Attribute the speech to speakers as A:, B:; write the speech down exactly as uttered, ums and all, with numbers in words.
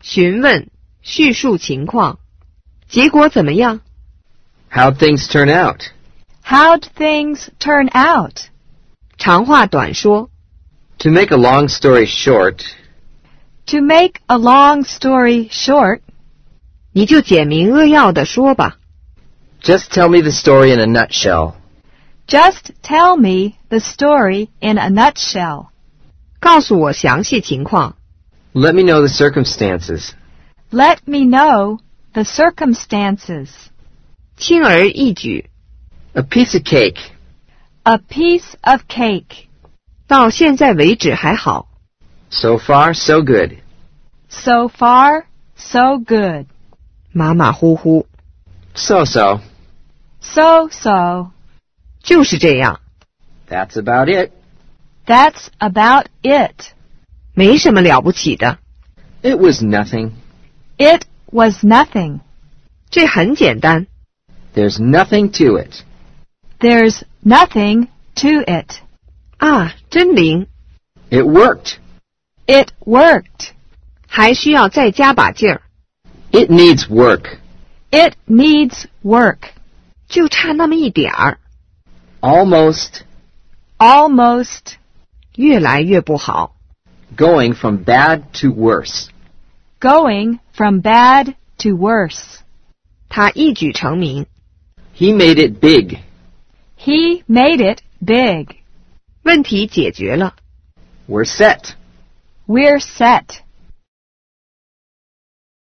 A: 询问，叙述情况。结果怎么样？
B: How'd things turn out?
C: How'd things turn out?
A: 长话短说。
B: To make a long story short,
C: To make a long story short,
A: 你就简明扼要地说吧。
B: just tell me the story in a nutshell.
C: just tell me the story in a nutshell.
A: 告诉我详细情况。
B: Let me know the circumstances.
C: Let me know the circumstances.
A: 轻而易举。
B: A piece of cake.
C: A piece of cake.
A: 到现在为止还好。
B: So far, so good.
C: So far, so good.
A: 马马虎虎。
B: So-so.
C: So so.
A: 就是这样。
B: That's about it.
C: That's about it.
A: 没什么了不起的。
B: It was nothing.
C: It was nothing.
A: 这很简单。
B: There's nothing to it.
C: There's nothing to it.
A: 啊，真灵。
B: It worked.
C: It worked.
A: 还需要再加把劲儿。
B: It needs work.
C: It needs work.
A: 就差那么一点儿。
B: Almost.
C: Almost.
A: 越来越不好。
B: Going from bad to worse.
C: Going from bad to worse.
A: 他一举成名。
B: He made it big.
C: He made it big.
A: 问题解决了。
B: We're set.
C: We're set.